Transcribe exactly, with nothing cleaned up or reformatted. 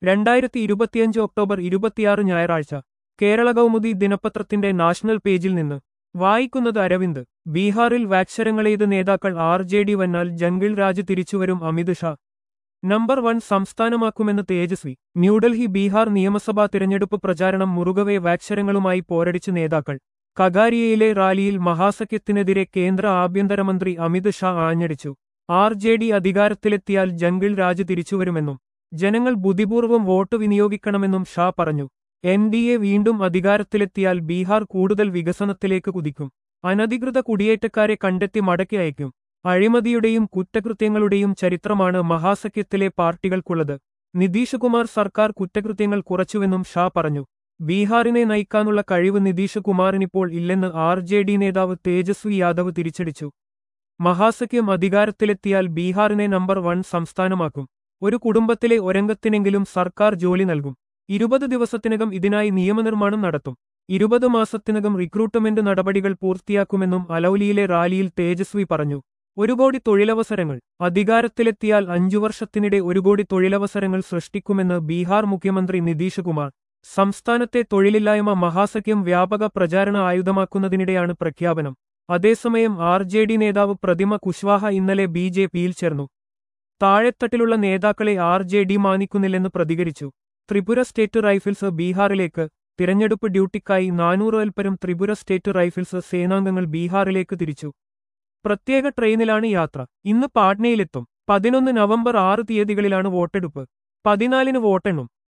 രണ്ടായിരത്തി ഇരുപത്തിയഞ്ച് ഒക്ടോബർ ഇരുപത്തിയാറ് ഞായറാഴ്ച കേരള കൗമുദി ദിനപത്രത്തിന്റെ നാഷണൽ പേജിൽ നിന്ന് വായിക്കുന്നത് അരവിന്ദ്. ബീഹാറിൽ വാക്ചരങ്ങളെയ്ത് നേതാക്കൾ ആർ ജെ ഡി വന്നാൽ ജംഗിൾ രാജ് തിരിച്ചുവരും അമിത് ഷാ. നമ്പർ വൺ സംസ്ഥാനമാക്കുമെന്ന് തേജസ്വി. ന്യൂഡൽഹി. ബീഹാർ നിയമസഭാ തിരഞ്ഞെടുപ്പ് പ്രചാരണം മുറുകവെ വാക്ചരങ്ങളുമായി പോരടിച്ച് നേതാക്കൾ. കഗാരിയയിലെ റാലിയിൽ മഹാസഖ്യത്തിനെതിരെ കേന്ദ്ര ആഭ്യന്തരമന്ത്രി അമിത് ഷാ ആഞ്ഞടിച്ചു. ആർ ജെ ഡി അധികാരത്തിലെത്തിയാൽ ജംഗിൾ രാജ് തിരിച്ചുവരുമെന്നും ജനങ്ങൾ ബുദ്ധിപൂർവ്വം വോട്ട് വിനിയോഗിക്കണമെന്നും ഷാ പറഞ്ഞു. എൻ ഡി എ വീണ്ടും അധികാരത്തിലെത്തിയാൽ ബീഹാർ കൂടുതൽ വികസനത്തിലേക്ക് കുതിക്കും. അനധികൃത കുടിയേറ്റക്കാരെ കണ്ടെത്തി മടക്കി അയക്കും. അഴിമതിയുടെയും കുറ്റകൃത്യങ്ങളുടെയും ചരിത്രമാണ് മഹാസഖ്യത്തിലെ പാർട്ടികൾക്കുള്ളത്. നിതീഷ് കുമാർ സർക്കാർ കുറ്റകൃത്യങ്ങൾ കുറച്ചുവെന്നും ഷാ പറഞ്ഞു. ബീഹാറിനെ നയിക്കാനുള്ള കഴിവ് നിതീഷ് കുമാറിനിപ്പോൾ ഇല്ലെന്ന് ആർ ജെ ഡി നേതാവ് തേജസ്വി യാദവ് തിരിച്ചടിച്ചു. മഹാസഖ്യം അധികാരത്തിലെത്തിയാൽ ബീഹാറിനെ നമ്പർ വൺ സംസ്ഥാനമാക്കും. ഒരു കുടുംബത്തിലെ ഒരംഗത്തിനെങ്കിലും സർക്കാർ ജോലി നൽകും. ഇരുപത് ദിവസത്തിനകം ഇതിനായി നിയമനിർമ്മാണം നടത്തും. ഇരുപത് മാസത്തിനകം റിക്രൂട്ട്മെന്റ് നടപടികൾ പൂർത്തിയാക്കുമെന്നും അലൗലിയിലെ റാലിയിൽ തേജസ്വി പറഞ്ഞു. ഒരു കോടി തൊഴിലവസരങ്ങൾ. അധികാരത്തിലെത്തിയാൽ അഞ്ചു വർഷത്തിനിടെ ഒരു കോടി തൊഴിലവസരങ്ങൾ സൃഷ്ടിക്കുമെന്ന് ബീഹാർ മുഖ്യമന്ത്രി നിതീഷ് കുമാർ. സംസ്ഥാനത്തെ തൊഴിലില്ലായ്മ മഹാസഖ്യം വ്യാപക പ്രചാരണ ആയുധമാക്കുന്നതിനിടെയാണ് പ്രഖ്യാപനം. അതേസമയം ആർ ജെ ഡി നേതാവ് പ്രതിമ കുശ്വാഹ ഇന്നലെ ബി ജെ പിയിൽ ചേർന്നു. താഴെത്തട്ടിലുള്ള നേതാക്കളെ ആർ ജെ ഡി മാനിക്കുന്നില്ലെന്ന് പ്രതികരിച്ചു. ത്രിപുര സ്റ്റേറ്റ് റൈഫിൾസ് ബീഹാറിലേക്ക്. തിരഞ്ഞെടുപ്പ് ഡ്യൂട്ടിക്കായി നാനൂറിൽപ്പരം ത്രിപുര സ്റ്റേറ്റ് റൈഫിൾസ് സേനാംഗങ്ങൾ ബീഹാറിലേക്ക് തിരിച്ചു. പ്രത്യേക ട്രെയിനിലാണ് യാത്ര. ഇന്ന് പാട്നയിലെത്തും. പതിനൊന്ന് നവംബർ ആറ് തീയതികളിലാണ് വോട്ടെടുപ്പ്. പതിനാലിന് വോട്ടെണ്ണും.